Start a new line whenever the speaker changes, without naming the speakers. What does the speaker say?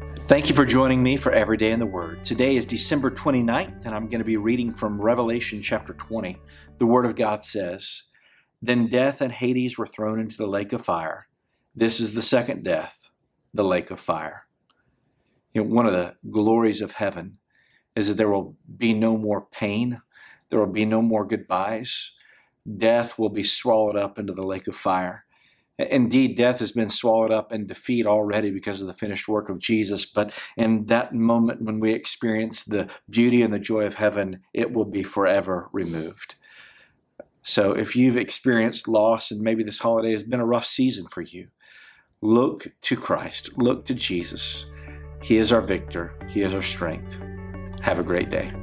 Thank you for joining me for Every Day in the Word. Today is December 29th, and I'm going to be reading from Revelation chapter 20. The Word of God says, "Then death and Hades were thrown into the lake of fire. This is the second death, the lake of fire." One of the glories of heaven is that there will be no more pain. There will be no more goodbyes. Death will be swallowed up into the lake of fire. Indeed, death has been swallowed up in defeat already because of the finished work of Jesus. But in that moment when we experience the beauty and the joy of heaven, it will be forever removed. So if you've experienced loss and maybe this holiday has been a rough season for you, look to Christ. Look to Jesus. He is our victor. He is our strength. Have a great day.